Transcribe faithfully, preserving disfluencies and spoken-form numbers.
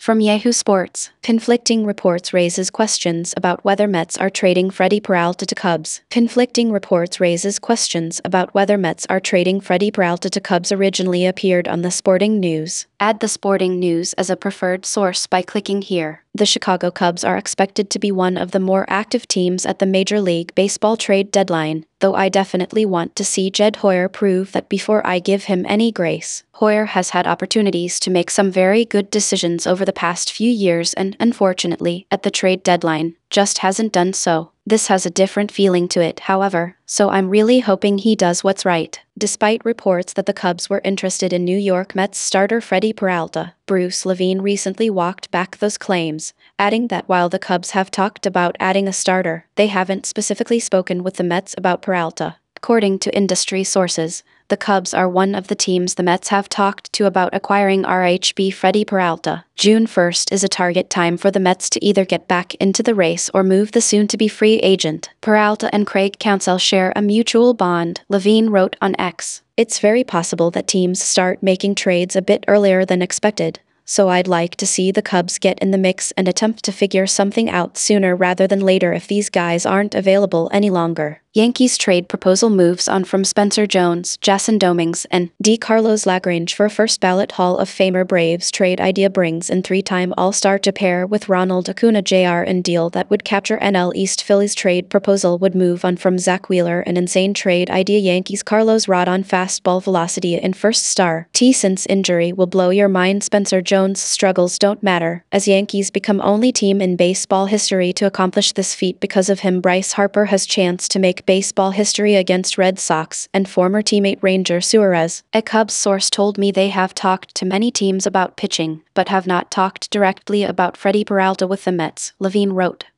From Yahoo Sports, conflicting reports raises questions about whether Mets are trading Freddie Peralta to Cubs. Conflicting reports raises questions about whether Mets are trading Freddie Peralta to Cubs originally appeared on the Sporting News. Add the Sporting News as a preferred source by clicking here. The Chicago Cubs are expected to be one of the more active teams at the Major League Baseball trade deadline, though I definitely want to see Jed Hoyer prove that before I give him any grace. Hoyer has had opportunities to make some very good decisions over the past few years and, unfortunately, at the trade deadline, just hasn't done so. This has a different feeling to it, however, so I'm really hoping he does what's right. Despite reports that the Cubs were interested in New York Mets starter Freddie Peralta, Bruce Levine recently walked back those claims, adding that while the Cubs have talked about adding a starter, they haven't specifically spoken with the Mets about Peralta. According to industry sources, the Cubs are one of the teams the Mets have talked to about acquiring R H B Freddie Peralta. June first is a target time for the Mets to either get back into the race or move the soon-to-be free agent. Peralta and Craig Counsell share a mutual bond, Levine wrote on X. It's very possible that teams start making trades a bit earlier than expected, so I'd like to see the Cubs get in the mix and attempt to figure something out sooner rather than later if these guys aren't available any longer. Yankees trade proposal moves on from Spencer Jones, Jason Dominguez, and D. Carlos Lagrange for first-ballot Hall of Famer. Braves trade idea brings in three-time All-Star to pair with Ronald Acuna Junior in deal that would capture N L East. Phillies trade proposal would move on from Zach Wheeler. An insane trade idea. Yankees Carlos Rodon fastball velocity in first star. T since injury will blow your mind. Spencer Jones struggles don't matter, as Yankees become only team in baseball history to accomplish this feat because of him. Bryce Harper has chance to make baseball history against Red Sox and former teammate Ranger Suarez. A Cubs source told me they have talked to many teams about pitching, but have not talked directly about Freddie Peralta with the Mets, Levine wrote.